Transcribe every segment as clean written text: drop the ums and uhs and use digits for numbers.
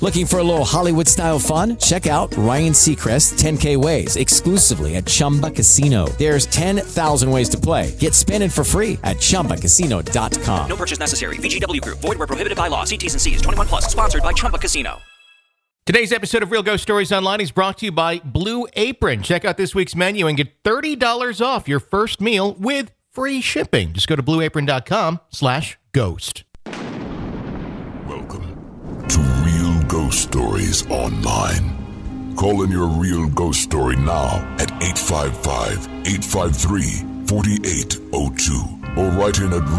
Looking for a little Hollywood-style fun? Check out Ryan Seacrest's 10K Ways exclusively at Chumba Casino. There's 10,000 ways to play. Get spinning for free at ChumbaCasino.com. No purchase necessary. VGW Group. Void where prohibited by law. See T's and C's. 21 plus. Sponsored by Chumba Casino. Today's episode of Real Ghost Stories Online is brought to you by Blue Apron. Check out this week's menu and get $30 off your first meal with free shipping. Just go to blueapron.com/ghost. Welcome to Real Ghost Stories Online. Call in your real ghost story now at 855-853-4802 or write in at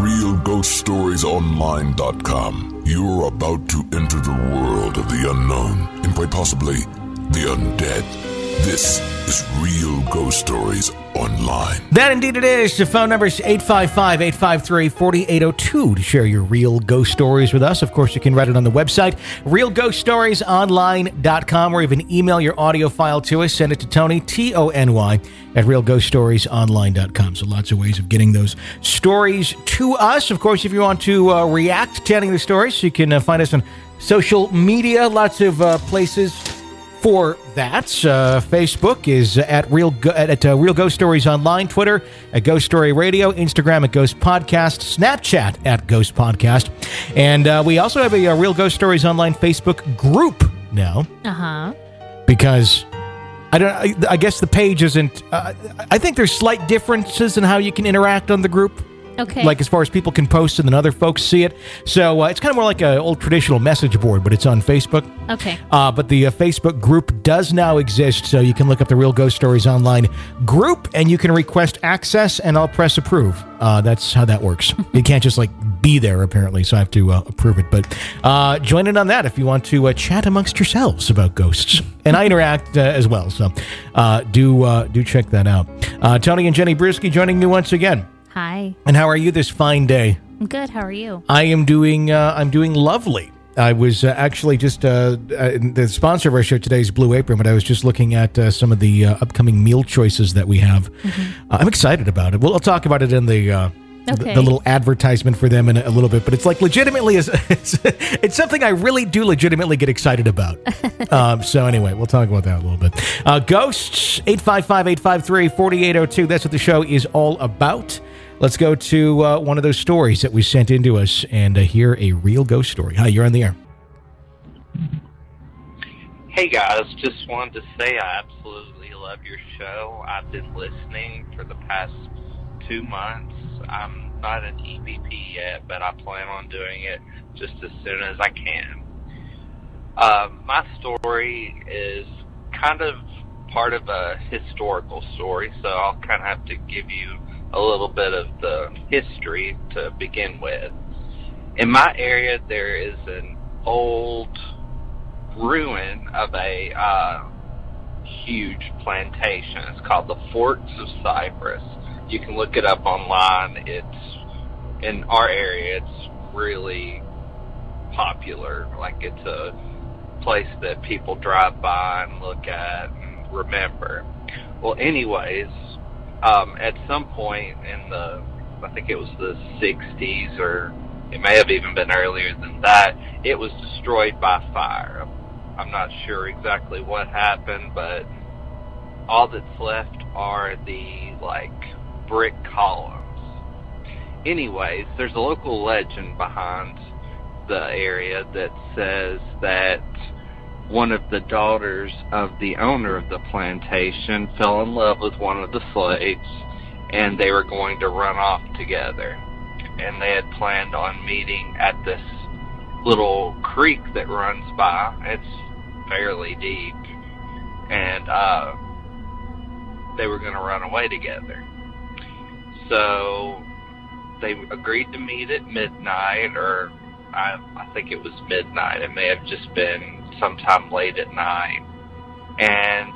realghoststoriesonline.com. You're about to enter the world of the unknown and quite possibly the undead. This is Real Ghost Stories Online. That indeed it is. The phone number is 855-853-4802 to share your real ghost stories with us. Of course, you can write it on the website, realghoststoriesonline.com, or even email your audio file to us. Send it to Tony, Tony, at realghoststoriesonline.com. So lots of ways of getting those stories to us. Of course, if you want to react to any of the stories, you can find us on social media. Lots of places for that. Facebook is at Real Ghost Stories Online, Twitter at Ghost Story Radio, Instagram at Ghost Podcast, Snapchat at Ghost Podcast, and we also have a Real Ghost Stories Online Facebook group now. Because I guess the page isn't. I think there's slight differences in how you can interact on the group. Okay. Like as far as people can post and then other folks see it. So it's kind of more like an old traditional message board, but it's on Facebook. Okay. But the Facebook group does now exist, so you can look up the Real Ghost Stories Online group, and you can request access, and I'll press approve. That's how that works. You can't just be there, apparently, so I have to approve it. But join in on that if you want to chat amongst yourselves about ghosts. And I interact as well, so do check that out. Tony and Jenny Brewski joining me once again. Hi. And how are you this fine day? I'm good. How are you? I am doing. I'm doing lovely. I was actually just the sponsor of our show today is Blue Apron, but I was just looking at some of the upcoming meal choices that we have. I'm excited about it. I'll talk about it in the little advertisement for them in a little bit. But it's legitimately it's something I really do legitimately get excited about. So anyway, we'll talk about that a little bit. Ghosts 855-853-4802. That's what the show is all about. Let's go to one of those stories that was sent in to us and hear a real ghost story. Hi, you're on the air. Hey, guys. Just wanted to say I absolutely love your show. I've been listening for the past 2 months. I'm not an EVP yet, but I plan on doing it just as soon as I can. My story is kind of part of a historical story, so I'll kind of have to give you a little bit of the history to begin with. In my area, there is an old ruin of a huge plantation. It's called the Forks of Cypress. You can look it up online. It's in our area. It's really popular. It's a place that people drive by and look at and remember. Well, anyways, at some point in I think it was the 60s, or it may have even been earlier than that, it was destroyed by fire. I'm not sure exactly what happened, but all that's left are the brick columns. Anyways, there's a local legend behind the area that says that one of the daughters of the owner of the plantation fell in love with one of the slaves, and they were going to run off together. And they had planned on meeting at this little creek that runs by. It's fairly deep. And they were going to run away together. So they agreed to meet at midnight, or I think it was midnight. It may have just been sometime late at night. And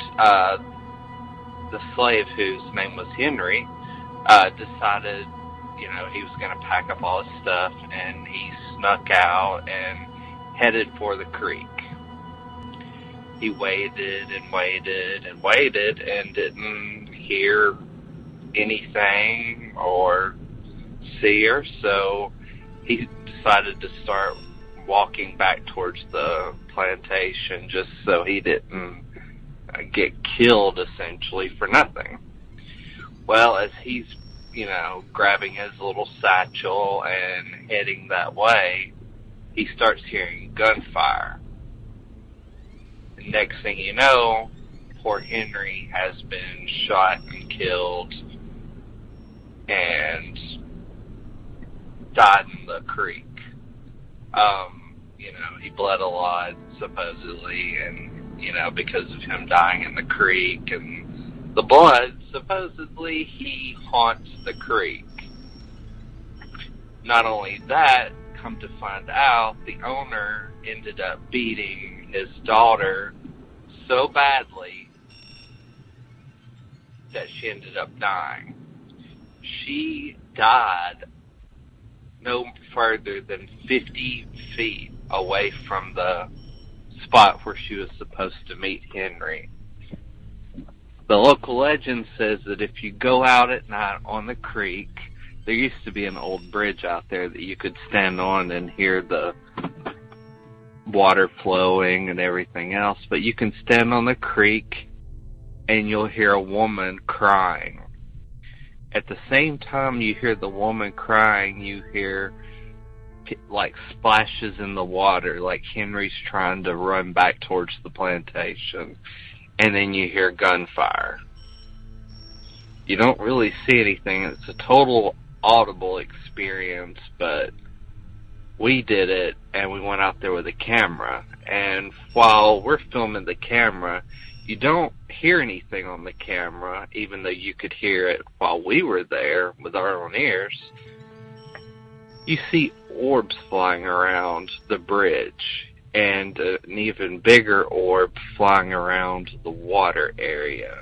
the slave, whose name was Henry, decided, he was going to pack up all his stuff, and he snuck out and headed for the creek. He waited and waited and waited and didn't hear anything or see her, so he decided to start walking back towards the plantation just so he didn't get killed, essentially, for nothing. Well, as he's, grabbing his little satchel and heading that way, he starts hearing gunfire. And next thing you know, poor Henry has been shot and killed and died in the creek. He bled a lot, supposedly, and, because of him dying in the creek, and the blood, supposedly, he haunts the creek. Not only that, come to find out, the owner ended up beating his daughter so badly that she ended up dying. She died no further than 50 feet away from the spot where she was supposed to meet Henry. The local legend says that if you go out at night on the creek, there used to be an old bridge out there that you could stand on and hear the water flowing and everything else, but you can stand on the creek and you'll hear a woman crying. At the same time you hear the woman crying, you hear like splashes in the water, like Henry's trying to run back towards the plantation, and then you hear gunfire. You don't really see anything. It's a total audible experience, but we did it, and we went out there with a camera, and while we're filming the camera, you don't hear anything on the camera, even though you could hear it while we were there with our own ears. You see orbs flying around the bridge, and an even bigger orb flying around the water area.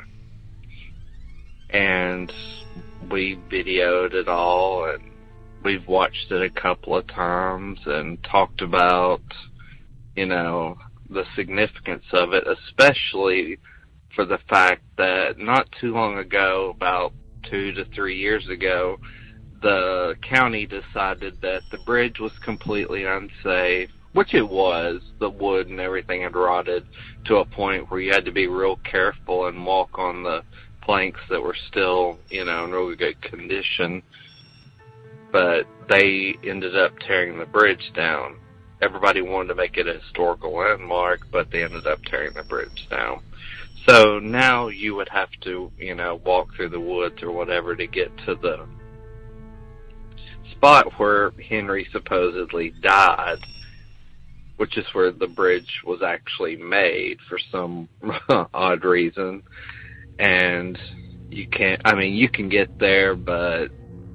And we videoed it all, and we've watched it a couple of times and talked about, the significance of it, especially for the fact that not too long ago, about 2 to 3 years ago, the county decided that the bridge was completely unsafe, which it was. The wood and everything had rotted to a point where you had to be real careful and walk on the planks that were still, in really good condition. But they ended up tearing the bridge down. Everybody wanted to make it a historical landmark, but they ended up tearing the bridge down. So now you would have to, walk through the woods or whatever to get to the spot where Henry supposedly died, which is where the bridge was actually made for some odd reason. And you can get there, but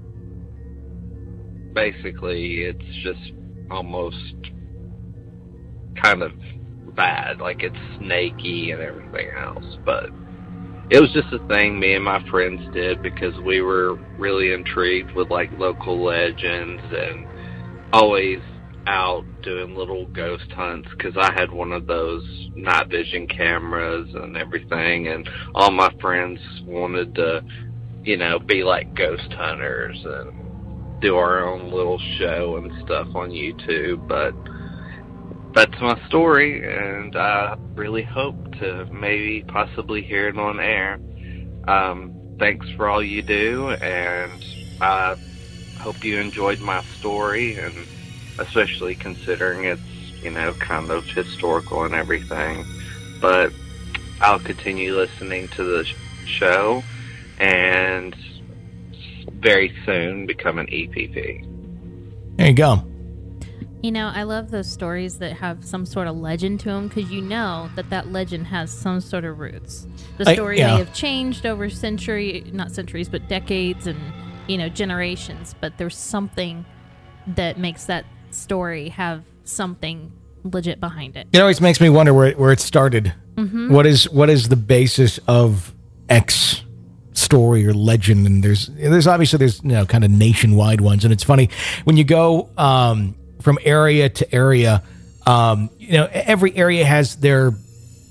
basically it's just almost kind of bad, like it's snaky and everything else. But it was just a thing me and my friends did because we were really intrigued with like local legends and always out doing little ghost hunts, because I had one of those night vision cameras and everything, and all my friends wanted to, be like ghost hunters and do our own little show and stuff on YouTube. But that's my story, and I really hope to maybe possibly hear it on air. Thanks for all you do, and I hope you enjoyed my story, and especially considering it's, kind of historical and everything. But I'll continue listening to the show, and very soon become an EPP. There you go. I love those stories that have some sort of legend to them, because that legend has some sort of roots. The story may have changed over not centuries, but decades and, generations, but there's something that makes that story have something legit behind it. It always makes me wonder where it started. Mm-hmm. What is the basis of X story or legend? And there's obviously kind of nationwide ones, and it's funny when you go from area to area. Every area has their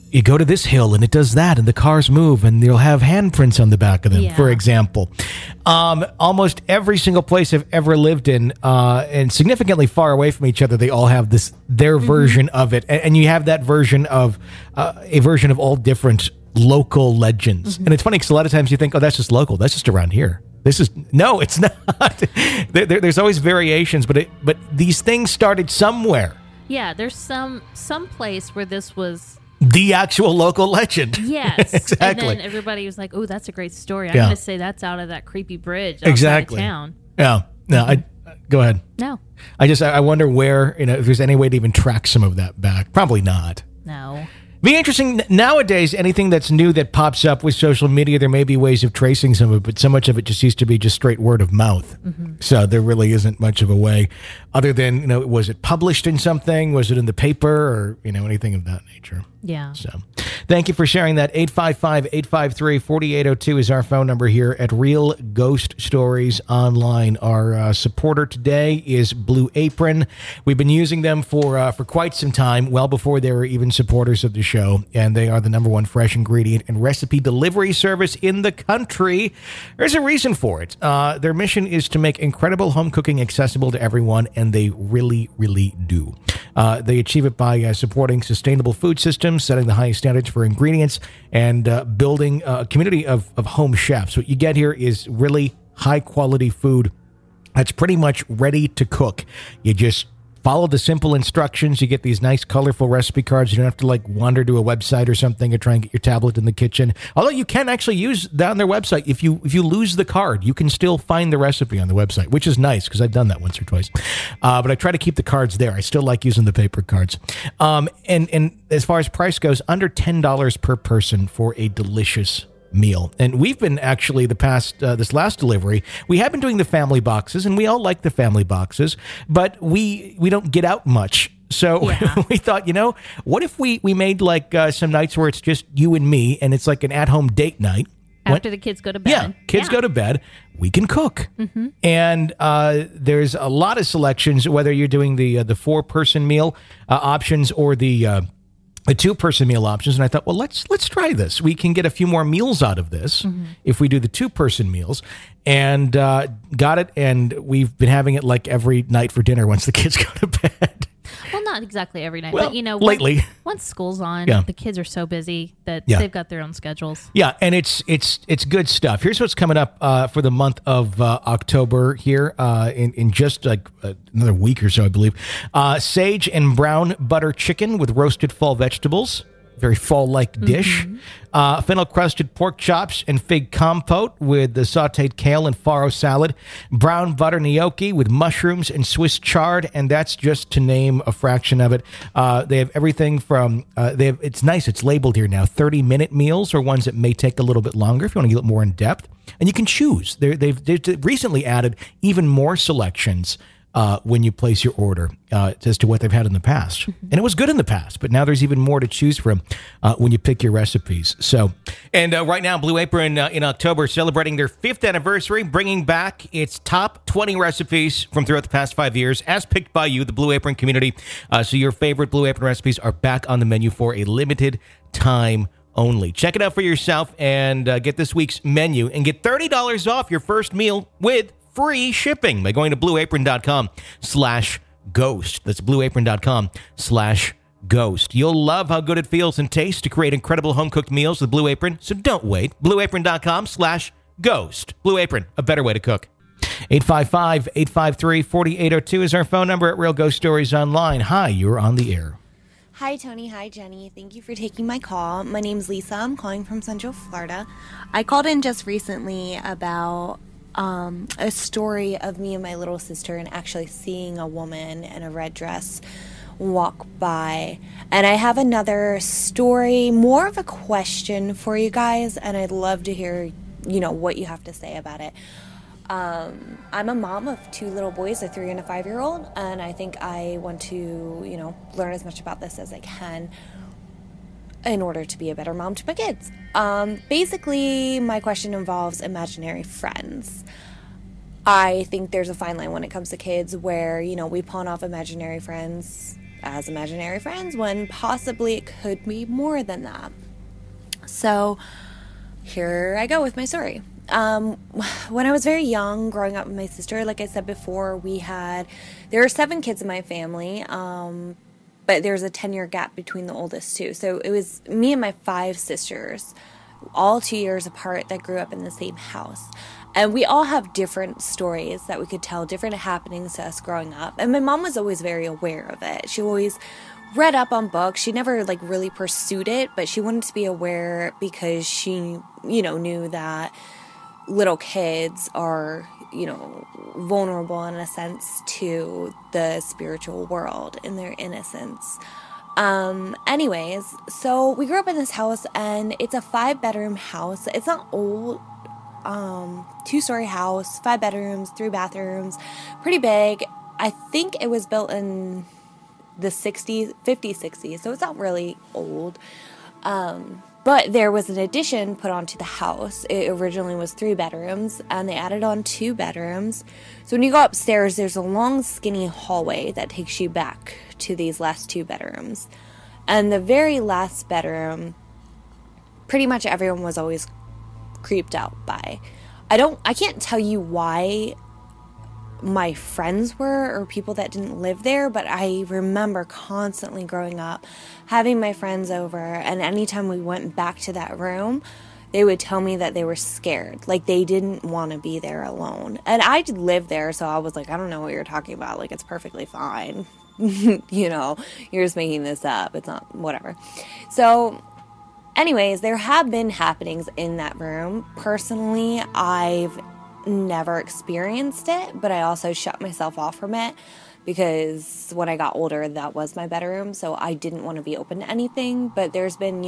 you go to this hill and it does that and the cars move and they'll have handprints on the back of them, for example. Almost every single place I've ever lived in, and significantly far away from each other, they all have their version of it. And you have that version of a version of all different local legends. And it's funny because a lot of times you think, oh, that's just local. That's just around here. No, it's not. There's always variations, but these things started somewhere. Yeah, there's some place where this was the actual local legend. Yes. Exactly. And then everybody was like, oh, that's a great story. I'm going to say that's out of that creepy bridge outside of town. Yeah. No, go ahead. No. I wonder where, if there's any way to even track some of that back. Probably not. No. Be interesting. Nowadays, anything that's new that pops up with social media, there may be ways of tracing some of it, but so much of it just used to be just straight word of mouth. So there really isn't much of a way other than, was it published in something? Was it in the paper or, anything of that nature? Yeah. So thank you for sharing that. 855-853-4802 is our phone number here at Real Ghost Stories Online. Our supporter today is Blue Apron. We've been using them for quite some time, well before they were even supporters of the show, and they are the #1 fresh ingredient and recipe delivery service in the country. There's a reason for it. Their mission is to make incredible home cooking accessible to everyone, and they really, really do. They achieve it by supporting sustainable food systems, setting the highest standards for ingredients, and building a community of home chefs. What you get here is really high-quality food that's pretty much ready to cook. You just follow the simple instructions. You get these nice, colorful recipe cards. You don't have to wander to a website or something or try and get your tablet in the kitchen. Although you can actually use that on their website. If you lose the card, you can still find the recipe on the website, which is nice because I've done that once or twice. But I try to keep the cards there. I still like using the paper cards. And as far as price goes, under $10 per person for a delicious meal. And we've been actually this last delivery, we have been doing the family boxes, and we all like the family boxes, but we don't get out much. So we thought, what if we made some nights where it's just you and me, and it's like an at-home date night. After the kids go to bed. Yeah, kids go to bed, we can cook. And there's a lot of selections, whether you're doing the 4-person meal options or the 2-person meal options. And I thought, well, let's try this. We can get a few more meals out of this if we do the 2-person meals. And got it. And we've been having it every night for dinner once the kids go to bed. Well, not exactly every night, but lately, once school's on, the kids are so busy that they've got their own schedules. Yeah, and it's good stuff. Here's what's coming up for the month of October here in just another week or so, I believe. Sage and brown butter chicken with roasted fall vegetables. Very fall-like dish. Fennel-crusted pork chops and fig compote with the sautéed kale and farro salad. Brown butter gnocchi with mushrooms and Swiss chard, and that's just to name a fraction of it. They have everything from, it's nice, it's labeled here now, 30-minute meals or ones that may take a little bit longer if you want to get more in depth. And you can choose. They've recently added even more selections when you place your order as to what they've had in the past. And it was good in the past, but now there's even more to choose from when you pick your recipes. So, and right now, Blue Apron in October celebrating their 5th anniversary, bringing back its top 20 recipes from throughout the past 5 years, as picked by you, the Blue Apron community. So your favorite Blue Apron recipes are back on the menu for a limited time only. Check it out for yourself and get this week's menu and get $30 off your first meal with free shipping by going to blueapron.com/ghost. That's blueapron.com/ghost. You'll love how good it feels and tastes to create incredible home-cooked meals with Blue Apron, so don't wait. blueapron.com/ghost. Blue Apron, a better way to cook. 855-853-4802 is our phone number at Real Ghost Stories Online. Hi, you're on the air. Hi, Tony. Hi, Jenny. Thank you for taking my call. My name's Lisa. I'm calling from Central Florida. I called in just recently about a story of me and my little sister and actually seeing a woman in a red dress walk by. And I have another story, more of a question for you guys, and I'd love to hear, what you have to say about it. I'm a mom of 2 little boys, a 3 and a 5-year-old, and I think I want to, learn as much about this as I can in order to be a better mom to my kids. Basically, my question involves imaginary friends. I think there's a fine line when it comes to kids where, we pawn off imaginary friends as imaginary friends when possibly it could be more than that. So here I go with my story. When I was very young, growing up with my sister, like I said before, there are 7 kids in my family, but there's a 10-year gap between the oldest two. So it was me and my 5 sisters, all 2 years apart, that grew up in the same house. And we all have different stories that we could tell, different happenings to us growing up. And my mom was always very aware of it. She always read up on books. She never really pursued it, but she wanted to be aware because she, knew that little kids are, vulnerable in a sense to the spiritual world in their innocence. Anyways, so we grew up in this house, and it's a 5-bedroom house. It's not old, 2-story house, 5 bedrooms, 3 bathrooms, pretty big. I think it was built in the 50s, 60s, so it's not really old. But there was an addition put onto the house. It originally was 3 bedrooms, and they added on 2 bedrooms. So when you go upstairs, there's a long, skinny hallway that takes you back to these last 2 bedrooms. And the very last bedroom, pretty much everyone was always creeped out by. I can't tell you why my friends were, or people that didn't live there, but I remember constantly growing up having my friends over, and anytime we went back to that room, they would tell me that they were scared, like they didn't want to be there alone. And I lived there, so I was like, I don't know what you're talking about, like it's perfectly fine. You're just making this up, it's not, whatever. So anyways, there have been happenings in that room. Personally, I've never experienced it, but I also shut myself off from it because when I got older, that was my bedroom, so I didn't want to be open to anything. But there's been,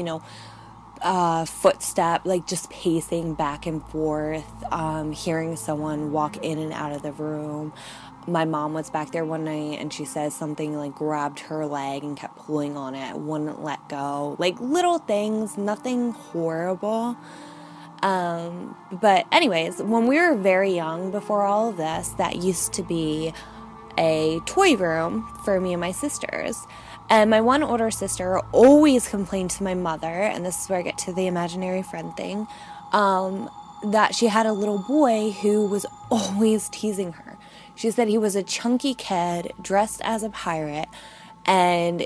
footstep, like just pacing back and forth, hearing someone walk in and out of the room. My mom was back there one night, and she says something like grabbed her leg and kept pulling on it, wouldn't let go. Like little things, nothing horrible. But anyways, when we were very young, before all of this, that used to be a toy room for me and my sisters. And my one older sister always complained to my mother, and this is where I get to the imaginary friend thing, that she had a little boy who was always teasing her. She said he was a chunky kid dressed as a pirate, and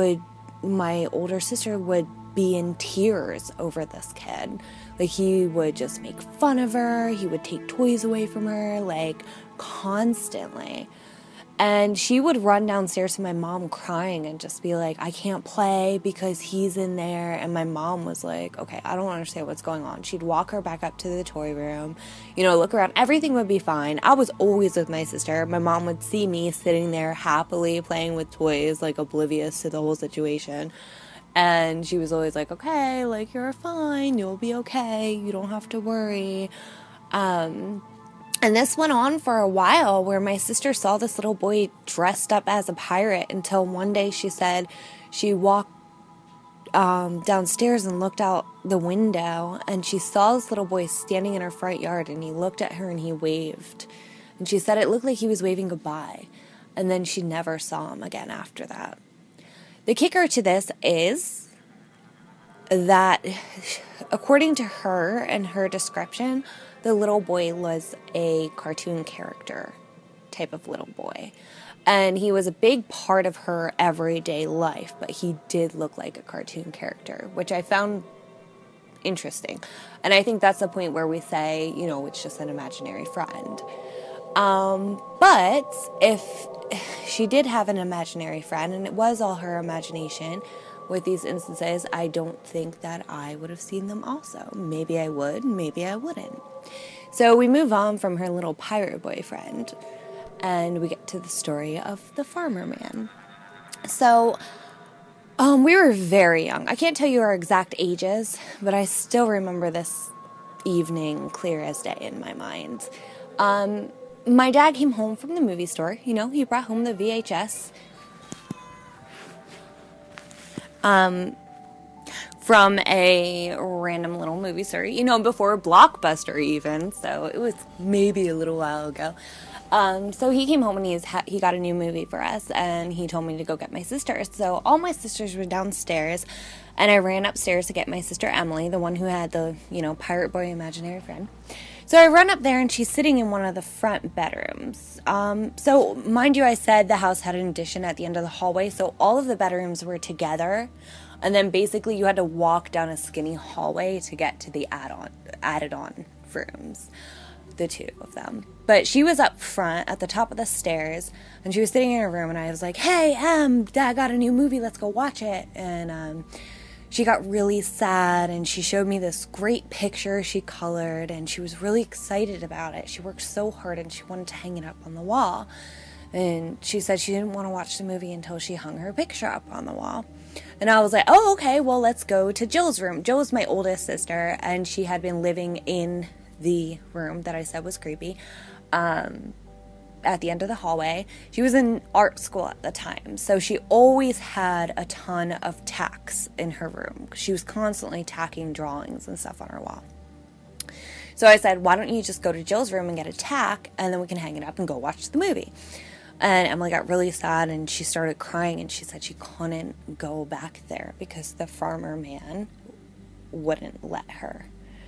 my older sister would be in tears over this kid. Like, he would just make fun of her. He would take toys away from her, like, constantly. And she would run downstairs to my mom crying and just be like, I can't play because he's in there. And my mom was like, okay, I don't understand what's going on. She'd walk her back up to the toy room, look around. Everything would be fine. I was always with my sister. My mom would see me sitting there happily playing with toys, like oblivious to the whole situation. And she was always like, okay, like, you're fine, you'll be okay, you don't have to worry. And this went on for a while, where my sister saw this little boy dressed up as a pirate, until one day she said she walked downstairs and looked out the window, and she saw this little boy standing in her front yard, and he looked at her and he waved. And she said it looked like he was waving goodbye. And then she never saw him again after that. The kicker to this is that, according to her and her description, the little boy was a cartoon character type of little boy. And he was a big part of her everyday life, but he did look like a cartoon character, which I found interesting. And I think that's the point where we say, it's just an imaginary friend. But if she did have an imaginary friend, and it was all her imagination with these instances, I don't think that I would have seen them also. Maybe I would, maybe I wouldn't. So we move on from her little pirate boyfriend, and we get to the story of the farmer man. So we were very young. I can't tell you our exact ages, but I still remember this evening clear as day in my mind. My dad came home from the movie store. He brought home the VHS from a random little movie store, before Blockbuster even. So it was maybe a little while ago. So he came home and he got a new movie for us, and he told me to go get my sisters. So all my sisters were downstairs, and I ran upstairs to get my sister Emily, the one who had the, pirate boy imaginary friend. So I run up there, and she's sitting in one of the front bedrooms. So mind you, I said the house had an addition at the end of the hallway, so all of the bedrooms were together, and then basically you had to walk down a skinny hallway to get to the added-on rooms, the two of them. But she was up front at the top of the stairs, and she was sitting in her room, and I was like, "Hey, Dad got a new movie, let's go watch it." And she got really sad, and she showed me this great picture she colored, and she was really excited about it. She worked so hard, and she wanted to hang it up on the wall. And she said she didn't want to watch the movie until she hung her picture up on the wall. And I was like, "Oh, okay, well, let's go to Jill's room." Jill was my oldest sister, and she had been living in the room that I said was creepy, at the end of the hallway. She was in art school at the time, so she always had a ton of tacks in her room. She was constantly tacking drawings and stuff on her wall. So I said, "Why don't you just go to Jill's room and get a tack, and then we can hang it up and go watch the movie." And Emily got really sad, and she started crying, and she said she couldn't go back there because the farmer man wouldn't let her.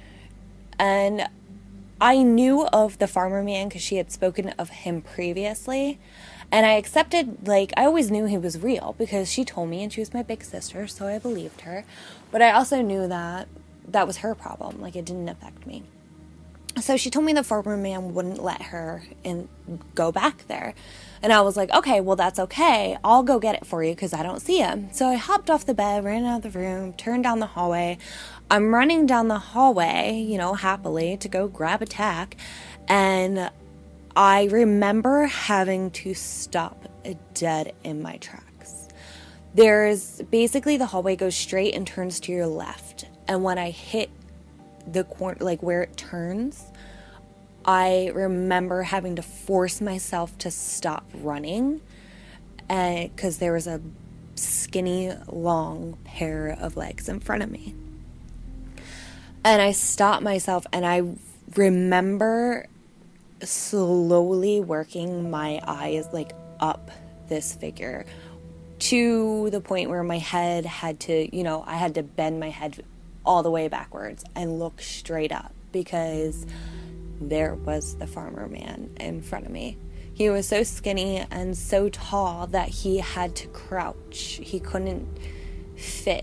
And I knew of the farmer man because she had spoken of him previously, and I accepted, I always knew he was real because she told me, and she was my big sister, so I believed her. But I also knew that that was her problem, it didn't affect me. So she told me the farmer man wouldn't let her go back there. And I was like, "Okay, well, that's okay. I'll go get it for you because I don't see him." So I hopped off the bed, ran out of the room, turned down the hallway. I'm running down the hallway, happily to go grab a tack. And I remember having to stop dead in my tracks. There's basically the hallway goes straight and turns to your left. And when I hit the corner, where it turns, I remember having to force myself to stop running, because there was a skinny, long pair of legs in front of me. And I stopped myself, and I remember slowly working my eyes up this figure to the point where my head had to, I had to bend my head all the way backwards and look straight up because there was the farmer man in front of me. He was so skinny and so tall that he had to crouch. He couldn't fit.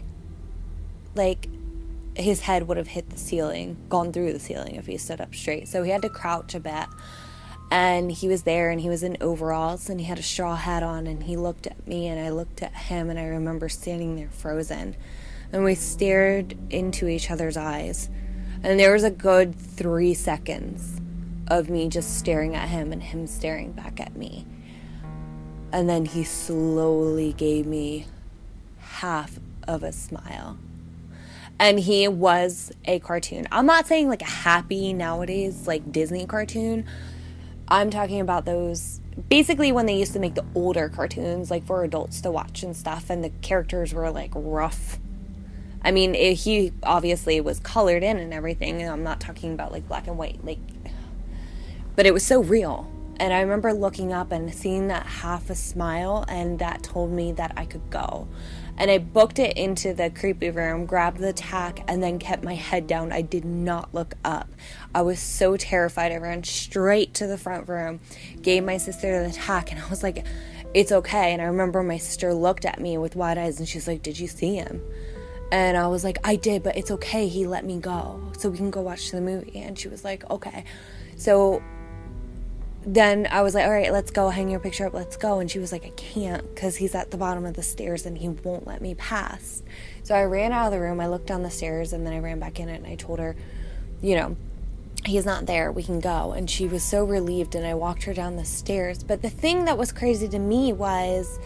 His head would have hit the ceiling, gone through the ceiling if he stood up straight. So he had to crouch a bit. And he was there, and he was in overalls, and he had a straw hat on, and he looked at me, and I looked at him, and I remember standing there frozen. And we stared into each other's eyes. And there was a good 3 seconds of me just staring at him and him staring back at me. And then he slowly gave me half of a smile. And he was a cartoon. I'm not saying a happy nowadays, Disney cartoon. I'm talking about those, basically when they used to make the older cartoons, for adults to watch and stuff, and the characters were, rough. I mean, he obviously was colored in and everything, and I'm not talking about, black and white, but it was so real. And I remember looking up and seeing that half a smile, and that told me that I could go. And I booked it into the creepy room, grabbed the tack, and then kept my head down. I did not look up. I was so terrified. I ran straight to the front room, gave my sister the tack, and I was like, "It's okay." And I remember my sister looked at me with wide eyes, and she's like, "Did you see him?" And I was like, "I did, but it's okay. He let me go, so we can go watch the movie." And she was like, "Okay." So then I was like, "All right, let's go, hang your picture up, let's go." And she was like, "I can't, because he's at the bottom of the stairs and he won't let me pass." So I ran out of the room, I looked down the stairs, and then I ran back in it, and I told her, "He's not there, we can go." And she was so relieved, and I walked her down the stairs. But the thing that was crazy to me was,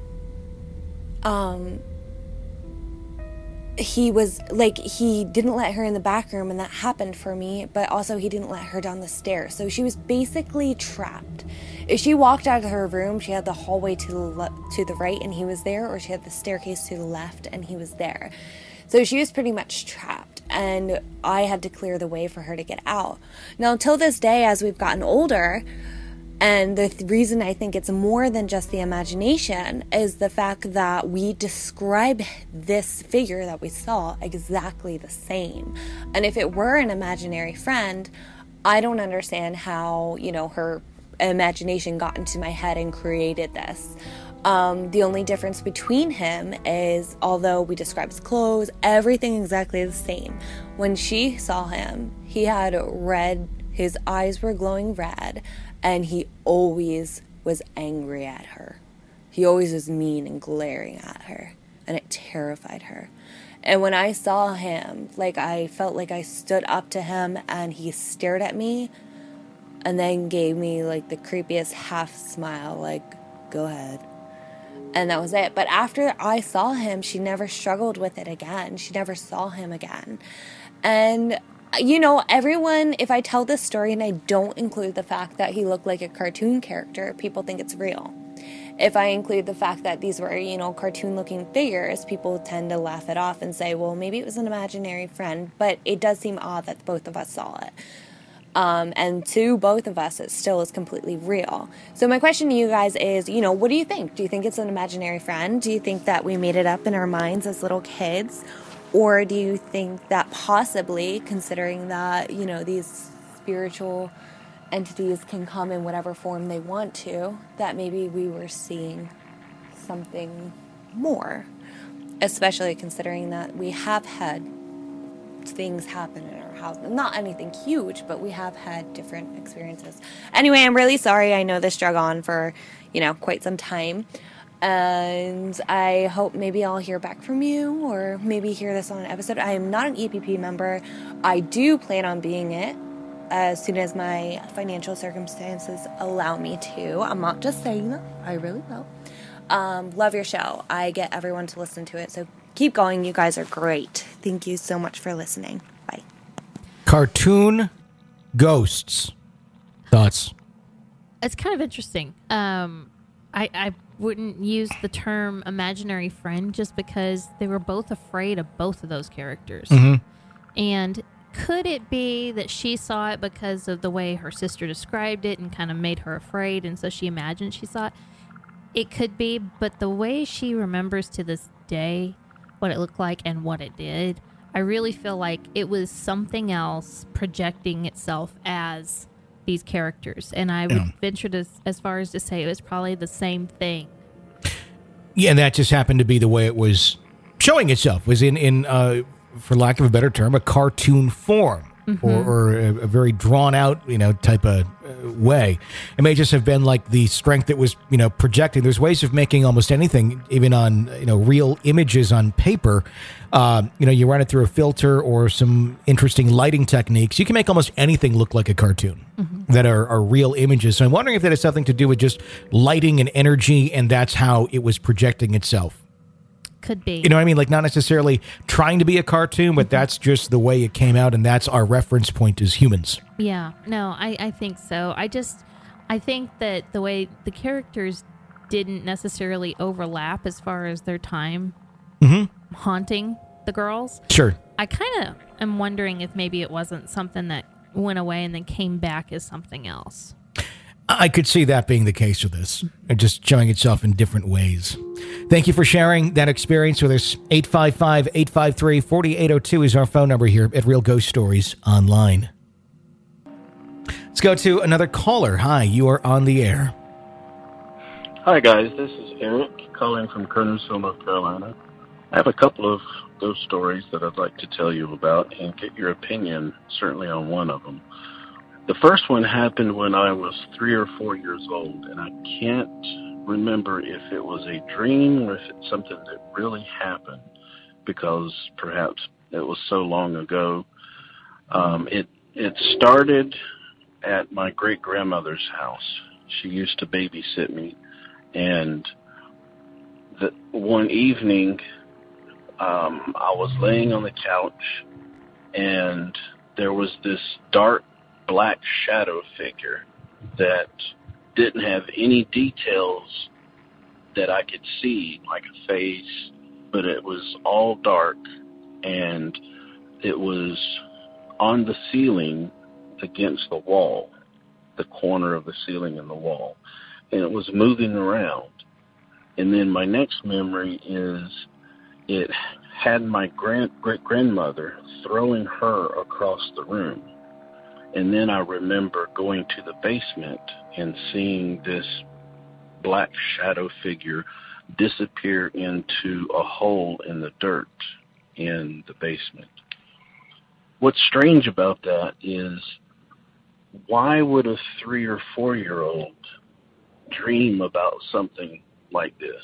he was he didn't let her in the back room, and that happened for me, but also he didn't let her down the stairs. So she was basically trapped. If she walked out of her room, she had the hallway to the right and he was there, or she had the staircase to the left and he was there. So she was pretty much trapped, and I had to clear the way for her to get out. Now, till this day, as we've gotten older, And the reason I think it's more than just the imagination is the fact that we describe this figure that we saw exactly the same. And if it were an imaginary friend, I don't understand how, her imagination got into my head and created this. The only difference between him is, although we describe his clothes, everything exactly the same. When she saw him, he had red, his eyes were glowing red, and he always was angry at her. He always was mean and glaring at her, and it terrified her. And when I saw him, I felt like I stood up to him, and he stared at me, and then gave me, the creepiest half smile, go ahead. And that was it. But after I saw him, she never struggled with it again. She never saw him again. And everyone, if I tell this story and I don't include the fact that he looked like a cartoon character, people think it's real. If I include the fact that these were, cartoon-looking figures, people tend to laugh it off and say, well, maybe it was an imaginary friend. But it does seem odd that both of us saw it. And to both of us, it still is completely real. So my question to you guys is, what do you think? Do you think it's an imaginary friend? Do you think that we made it up in our minds as little kids? Or do you think that possibly, considering that, these spiritual entities can come in whatever form they want to, that maybe we were seeing something more? Especially considering that we have had things happen in our house. Not anything huge, but we have had different experiences. Anyway, I'm really sorry. I know this drug on for, quite some time. And I hope maybe I'll hear back from you, or maybe hear this on an episode. I am not an EPP member. I do plan on being it as soon as my financial circumstances allow me to. I'm not just saying that. I really will. Love your show. I get everyone to listen to it, so keep going. You guys are great. Thank you so much for listening. Bye. Cartoon ghosts. Thoughts? It's kind of interesting. I wouldn't use the term imaginary friend just because they were both afraid of both of those characters. Mm-hmm. And could it be that she saw it because of the way her sister described it and kind of made her afraid, and so she imagined she saw it? It could be, but the way she remembers to this day what it looked like and what it did, I really feel like it was something else projecting itself as these characters. And I would venture as far as to say it was probably the same thing. Yeah, and that just happened to be the way it was showing itself, was in for lack of a better term, a cartoon form. Mm-hmm. Or a very drawn out, type of way. It may just have been like the strength that was, projecting. There's ways of making almost anything, even on, real images on paper. You run it through a filter or some interesting lighting techniques. You can make almost anything look like a cartoon that are real images. So I'm wondering if that has something to do with just lighting and energy, and that's how it was projecting itself. Could be. You know what I mean? Like, not necessarily trying to be a cartoon, but that's just the way it came out, and that's our reference point as humans. Yeah. No, I think so. I think that the way the characters didn't necessarily overlap as far as their time haunting the girls. Sure. I kind of am wondering if maybe it wasn't something that went away and then came back as something else. I could see that being the case with this, and just showing itself in different ways. Thank you for sharing that experience with us. 855-853-4802 is our phone number here at Real Ghost Stories Online. Let's go to another caller. Hi, you are on the air. Hi, guys. This is Eric calling from Kernersville, North Carolina. I have a couple of ghost stories that I'd like to tell you about and get your opinion, certainly on one of them. The first one happened when I was 3 or 4 years old, and I can't remember if it was a dream or if it's something that really happened, because perhaps it was so long ago. It started at my great-grandmother's house. She used to babysit me, and one evening I was laying on the couch, and there was this dark black shadow figure that didn't have any details that I could see, like a face, but it was all dark, and it was on the ceiling against the wall. the corner of the ceiling and the wall, and it was moving around. And then my next memory is it had my great-grandmother throwing her across the room. And then I remember going to the basement and seeing this black shadow figure disappear into a hole in the dirt in the basement. What's strange about that is, why would a 3 or 4-year-old dream about something like this?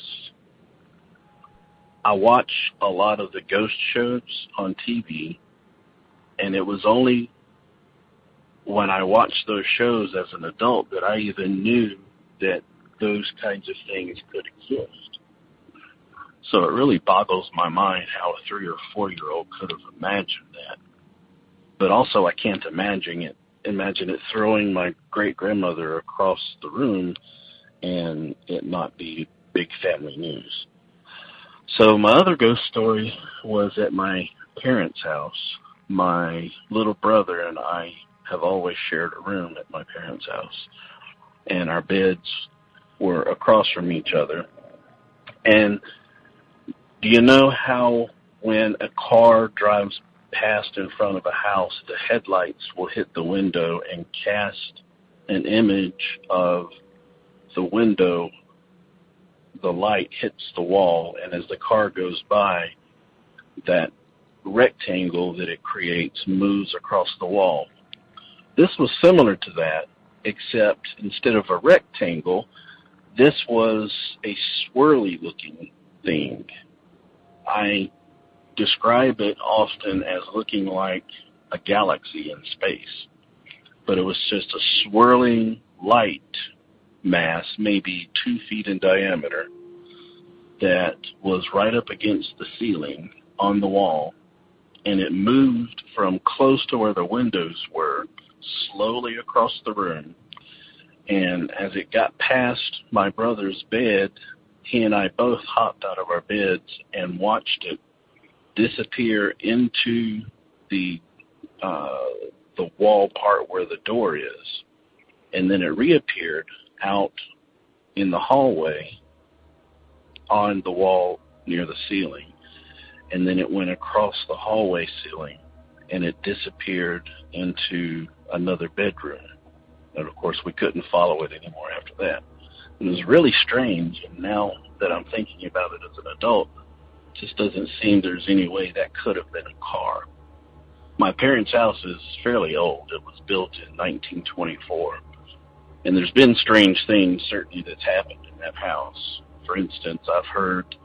I watch a lot of the ghost shows on TV, and it was only when I watched those shows as an adult that I even knew that those kinds of things could exist. So it really boggles my mind how a 3 or 4-year-old could have imagined that. But also I can't imagine it throwing my great-grandmother across the room and it not be big family news. So my other ghost story was at my parents' house. My little brother and I have always shared a room at my parents' house, and our beds were across from each other. And do you know how when a car drives past in front of a house, the headlights will hit the window and cast an image of the window? The light hits the wall, and as the car goes by, that rectangle that it creates moves across the wall. This was similar to that, except instead of a rectangle, this was a swirly looking thing. I describe it often as looking like a galaxy in space, but it was just a swirling light mass, maybe 2 feet in diameter, that was right up against the ceiling on the wall, and it moved from close to where the windows were, slowly across the room. And as it got past my brother's bed, he and I both hopped out of our beds and watched it disappear into the wall part where the door is. And then it reappeared out in the hallway on the wall near the ceiling. And then it went across the hallway ceiling and it disappeared into another bedroom. And of course we couldn't follow it anymore after that. It was really strange, and now that I'm thinking about it as an adult, it just doesn't seem there's any way that could have been a car. My parents' house is fairly old. It was built in 1924. And there's been strange things, certainly, that's happened in that house. For instance, I've heard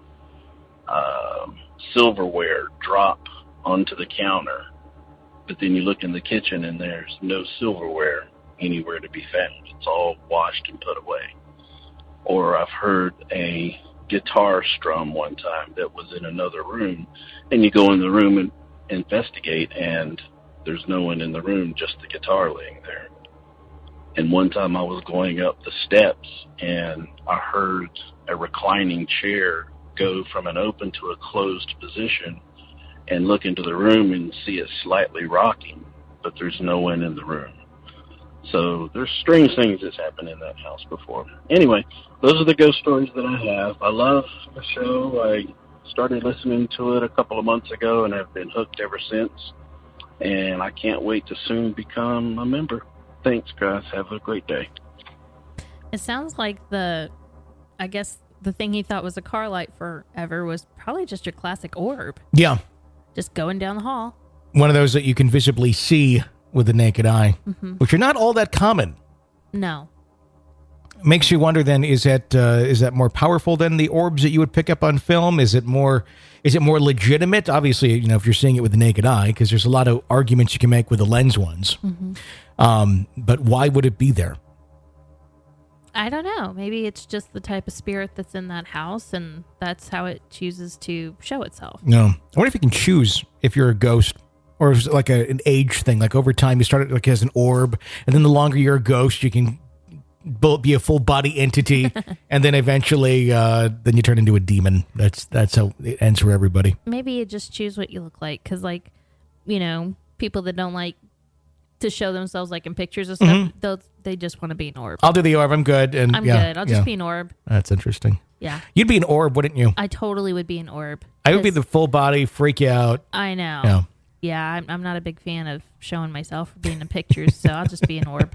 silverware drop onto the counter, but then you look in the kitchen and there's no silverware anywhere to be found. It's all washed and put away. Or I've heard a guitar strum one time that was in another room, and you go in the room and investigate, and there's no one in the room, just the guitar laying there. And one time I was going up the steps, and I heard a reclining chair go from an open to a closed position, and look into the room and see it slightly rocking, but there's no one in the room. So there's strange things that's happened in that house before. Anyway, those are the ghost stories that I have. I love the show. I started listening to it a couple of months ago and have been hooked ever since. And I can't wait to soon become a member. Thanks, guys. Have a great day. It sounds like I guess the thing he thought was a car light forever was probably just your classic orb. Yeah. Just going down the hall. One of those that you can visibly see with the naked eye, which are not all that common. No. Makes you wonder then, is that more powerful than the orbs that you would pick up on film? Is it more legitimate? Obviously, if you're seeing it with the naked eye, because there's a lot of arguments you can make with the lens ones. But why would it be there? I don't know. Maybe it's just the type of spirit that's in that house, and that's how it chooses to show itself. No. I wonder if you can choose if you're a ghost, or is it like an age thing? Like over time, you start like as an orb, and then the longer you're a ghost, you can be a full body entity, and then eventually, then you turn into a demon. That's how it ends for everybody. Maybe you just choose what you look like, because people that don't like to show themselves like in pictures and stuff, they just want to be an orb. I'll do the orb. I'm good. And I'm good. I'll just be an orb. That's interesting. Yeah. You'd be an orb, wouldn't you? I totally would be an orb. I would be the full body, freak you out. I know. Yeah. Yeah, I'm not a big fan of showing myself being in pictures, so I'll just be an orb.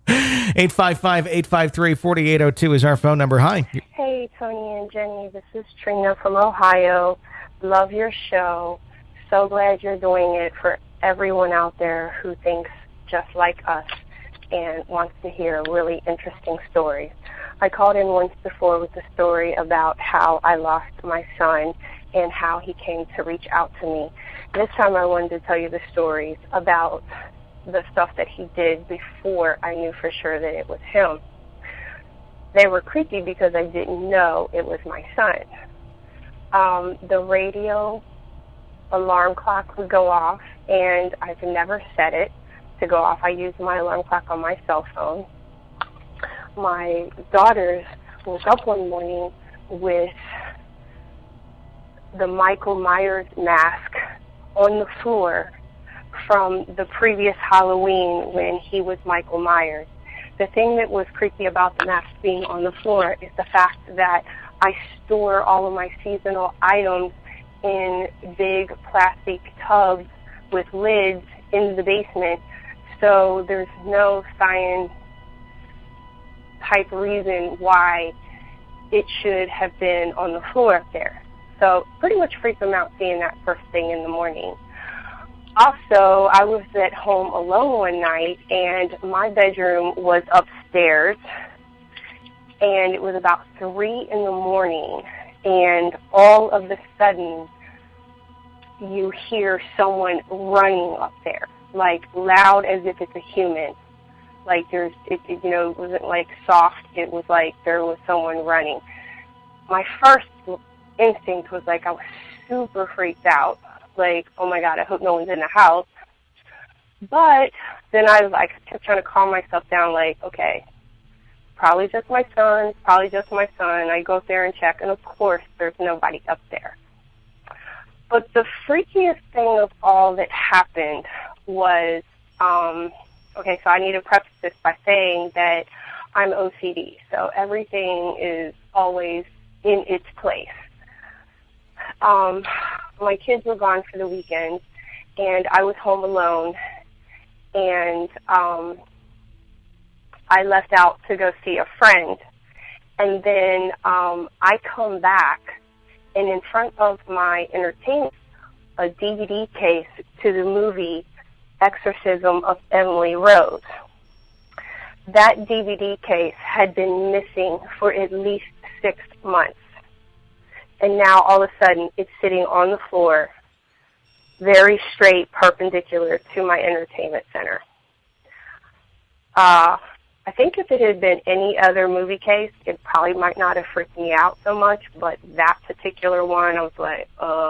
855-853-4802 is our phone number. Hi. Hey, Tony and Jenny. This is Trina from Ohio. Love your show. So glad you're doing it for everyone out there who thinks just like us and wants to hear really interesting stories. I called in once before with a story about how I lost my son and how he came to reach out to me. This time I wanted to tell you the stories about the stuff that he did before I knew for sure that it was him. They were creepy because I didn't know it was my son. The radio alarm clock would go off, and I've never set it to go off. I use my alarm clock on my cell phone. My daughters woke up one morning with the Michael Myers mask on the floor from the previous Halloween when he was Michael Myers. The thing that was creepy about the mask being on the floor is the fact that I store all of my seasonal items in big plastic tubs with lids in the basement, so there's no science type reason why it should have been on the floor up there. So pretty much freaked them out seeing that first thing in the morning. Also, I was at home alone one night, and my bedroom was upstairs, and it was about 3 in the morning, and all of a sudden, you hear someone running up there, like loud as if it's a human. Like it wasn't like soft, it was like there was someone running. My first instinct was like I was super freaked out. Like, oh my God, I hope no one's in the house. But then I kept trying to calm myself down, like, okay, probably just my son. I go up there and check, and of course there's nobody up there. But the freakiest thing of all that happened was, okay, so I need to preface this by saying that I'm OCD, so everything is always in its place. My kids were gone for the weekend, and I was home alone, and I left out to go see a friend, and then I come back, and in front of my entertainment, a DVD case to the movie Exorcism of Emily Rose. That DVD case had been missing for at least 6 months. And now, all of a sudden, it's sitting on the floor, very straight, perpendicular to my entertainment center. I think if it had been any other movie case, it probably might not have freaked me out so much, but that particular one, I was like,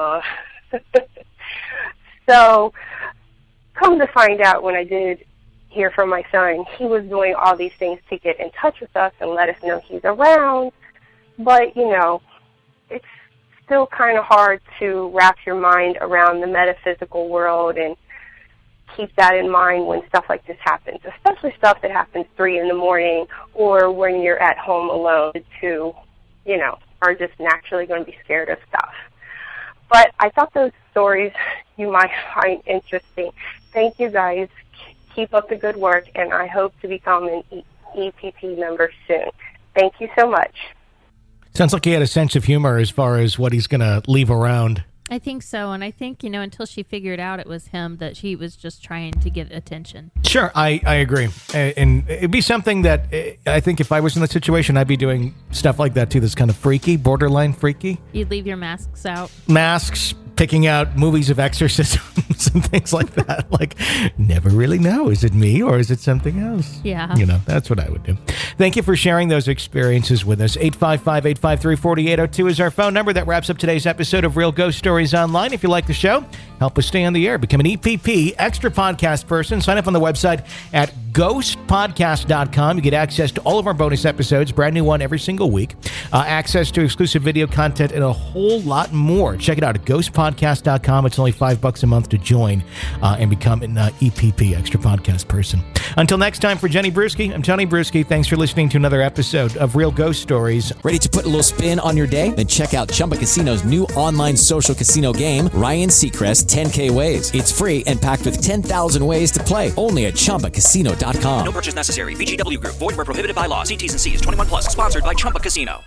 So, come to find out, when I did hear from my son, he was doing all these things to get in touch with us and let us know he's around, but, it's still kind of hard to wrap your mind around the metaphysical world and keep that in mind when stuff like this happens, especially stuff that happens 3 in the morning or when you're at home alone who, are just naturally going to be scared of stuff. But I thought those stories you might find interesting. Thank you guys. Keep up the good work, and I hope to become an EPP member soon. Thank you so much. Sounds like he had a sense of humor as far as what he's going to leave around. I think so, and I think, until she figured out it was him, that she was just trying to get attention. Sure, I agree. And it'd be something that I think if I was in the situation, I'd be doing stuff like that too, that's kind of freaky, borderline freaky. You'd leave your masks out. Masks, picking out movies of exorcisms and things like that. Like, never really know, is it me or is it something else? Yeah. That's what I would do. Thank you for sharing those experiences with us. 855-853-4802 is our phone number. That wraps up today's episode of Real Ghost Stories Online. If you like the show, help us stay on the air. Become an EPP Extra Podcast person. Sign up on the website at ghostpodcast.com. You get access to all of our bonus episodes, brand new one every single week, access to exclusive video content, and a whole lot more. Check it out at ghostpodcast.com. It's only $5 a month to join and become an EPP, Extra Podcast Person. Until next time, for Jenny Brewski, I'm Tony Brewski. Thanks for listening to another episode of Real Ghost Stories. Ready to put a little spin on your day? Then check out Chumba Casino's new online social casino game, Ryan Seacrest 10K Ways. It's free and packed with 10,000 ways to play. Only at ChumbaCasino.com. No purchase necessary. VGW Group. Void where prohibited by law. See T's and C's. 21 plus. Sponsored by Chumba Casino.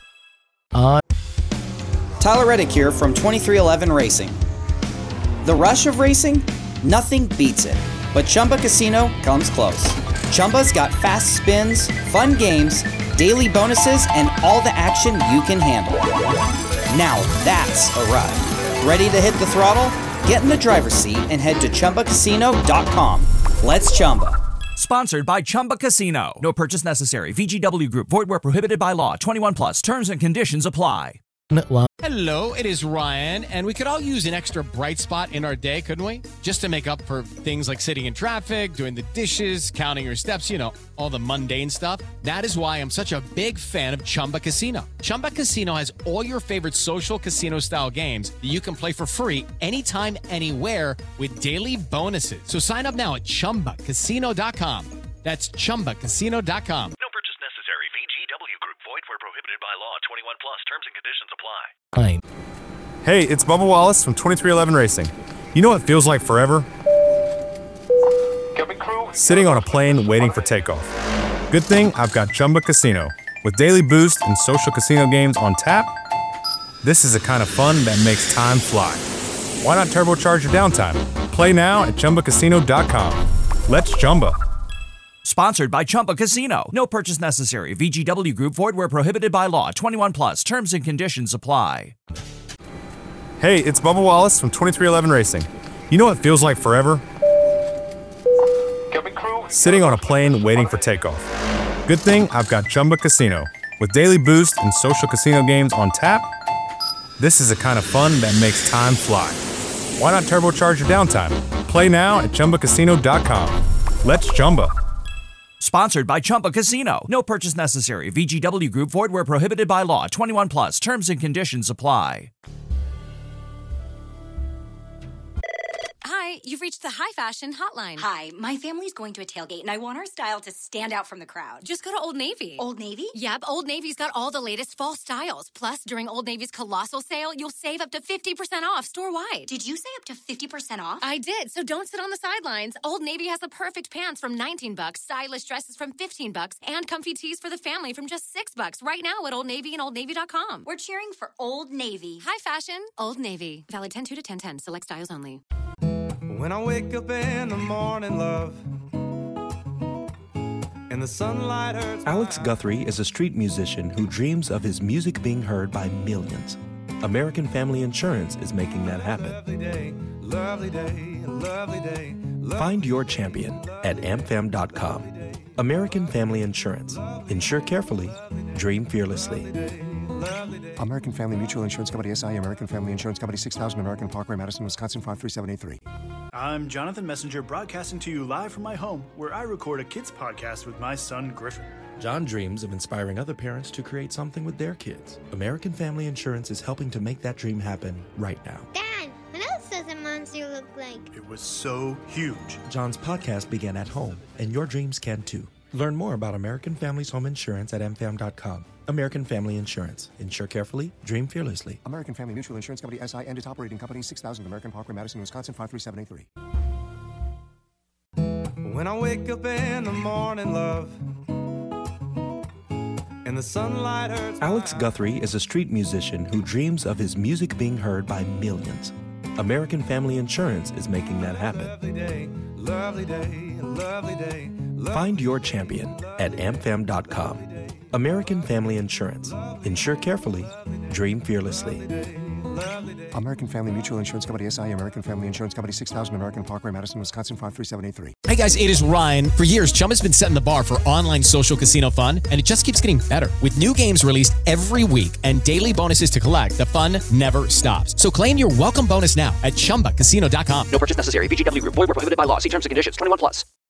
Tyler Reddick here from 2311 Racing. The rush of racing? Nothing beats it. But Chumba Casino comes close. Chumba's got fast spins, fun games, daily bonuses, and all the action you can handle. Now that's a ride. Ready to hit the throttle? Get in the driver's seat and head to ChumbaCasino.com. Let's Chumba. Sponsored by Chumba Casino. No purchase necessary. VGW Group. Void where prohibited by law. 21 plus. Terms and conditions apply. Hello, it is Ryan, and we could all use an extra bright spot in our day, couldn't we? Just to make up for things like sitting in traffic, doing the dishes, counting your steps, you know, all the mundane stuff. That is why I'm such a big fan of Chumba Casino. Chumba Casino has all your favorite social casino-style games that you can play for free anytime, anywhere with daily bonuses. So sign up now at ChumbaCasino.com. That's ChumbaCasino.com. No purchase necessary. VGW Group. Void where prohibited by law. 21 plus. Terms and conditions apply. Hey, it's Bubba Wallace from 2311 Racing. You know what feels like forever? Sitting on a plane waiting for takeoff. Good thing I've got Chumba Casino. With daily boost and social casino games on tap, this is the kind of fun that makes time fly. Why not turbocharge your downtime? Play now at ChumbaCasino.com. Let's Chumba. Sponsored by Chumba Casino. No purchase necessary. VGW Group. Void where prohibited by law. 21 plus. Terms and conditions apply. Hey, it's Bubba Wallace from 2311 Racing. You know what feels like forever? Sitting on a plane waiting for takeoff. Good thing I've got Chumba Casino. With daily boost and social casino games on tap, this is the kind of fun that makes time fly. Why not turbocharge your downtime? Play now at ChumbaCasino.com. Let's Chumba. Sponsored by Chumba Casino. No purchase necessary. VGW Group. Void where prohibited by law. 21 plus. Terms and conditions apply. Hi, you've reached the High Fashion Hotline. Hi, my family's going to a tailgate, and I want our style to stand out from the crowd. Just go to Old Navy. Old Navy? Yep, Old Navy's got all the latest fall styles. Plus, during Old Navy's colossal sale, you'll save up to 50% off store-wide. Did you say up to 50% off? I did, so don't sit on the sidelines. Old Navy has the perfect pants from $19, stylish dresses from $15, and comfy tees for the family from just $6 right now at Old Navy and OldNavy.com. We're cheering for Old Navy. High Fashion, Old Navy. Valid 10-2 to 10-10. Select styles only. When I wake up in the morning, love, and the sunlight hurts. Alex Guthrie is a street musician who dreams of his music being heard by millions. American Family Insurance is making that happen. Lovely day, lovely day, lovely day. Find your champion at amfam.com. American Family Insurance. Insure carefully, dream fearlessly. American Family Mutual Insurance Company, SI, American Family Insurance Company, 6000 American Parkway, Madison, Wisconsin, 53783. I'm Jonathan Messenger, broadcasting to you live from my home, where I record a kids podcast with my son, Griffin. John dreams of inspiring other parents to create something with their kids. American Family Insurance is helping to make that dream happen right now. Dad, what else does a monster look like? It was so huge. John's podcast began at home, and your dreams can too. Learn more about American Family's home insurance at mfam.com. American Family Insurance. Insure carefully, dream fearlessly. American Family Mutual Insurance Company, SI, and its operating company, 6000 American Parkway, Madison, Wisconsin, 53783. When I wake up in the morning, love, and the sunlight hurts. Alex Guthrie is a street musician who dreams of his music being heard by millions. American Family Insurance is making that happen. Lovely day, lovely day, lovely day. Find your champion at amfam.com. American Family Insurance. Insure carefully, dream fearlessly. American Family Mutual Insurance Company, SI, American Family Insurance Company, 6000 American Parkway, Madison, Wisconsin, 53783. Hey guys, it is Ryan. For years, Chumba's been setting the bar for online social casino fun, and it just keeps getting better. With new games released every week and daily bonuses to collect, the fun never stops. So claim your welcome bonus now at ChumbaCasino.com. No purchase necessary. VGW Group. Void where prohibited by law. See terms and conditions. 21 plus.